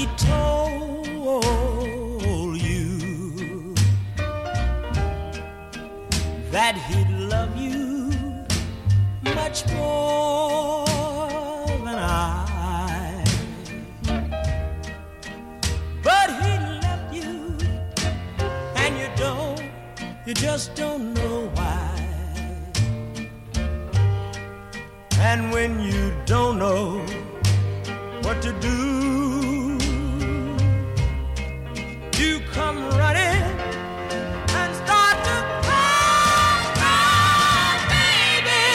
he told you that he'd love you much more than I, but he left you and you just don't know why. And when you don't know what to do, you come running and start to cry, cry, baby,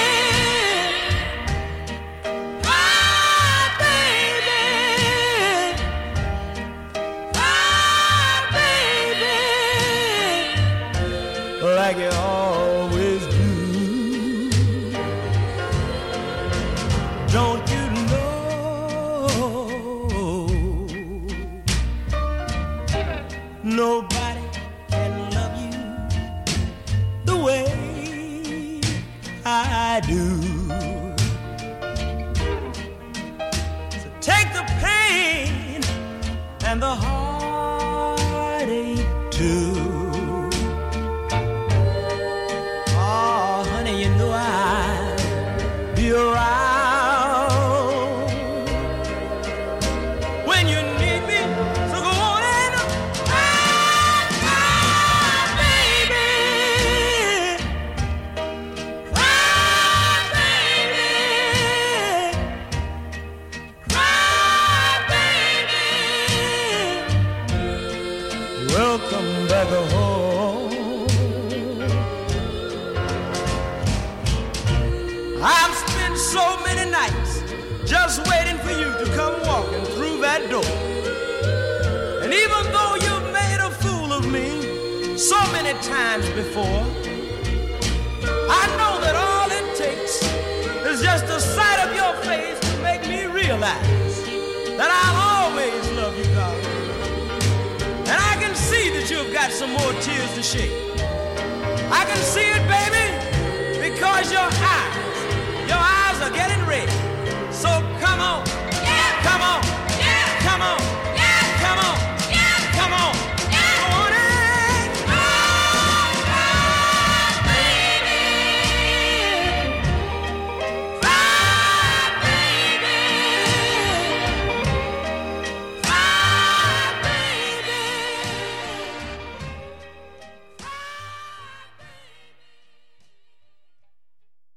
cry, baby, cry, baby, like you always do. Don't you nobody can love you the way I do. So take the pain and the heartache too. Oh, honey, you know I'll be around when you need me. So go on and welcome back home. I've spent so many nights just waiting for you to come walking through that door. And even though you've made a fool of me so many times before, I know that all it takes is just the sight of your face to make me realize that I'll always love you, darling. And I can see that you've got some more tears to shed. I can see it, baby, because your eyes are getting red. So come on, come on.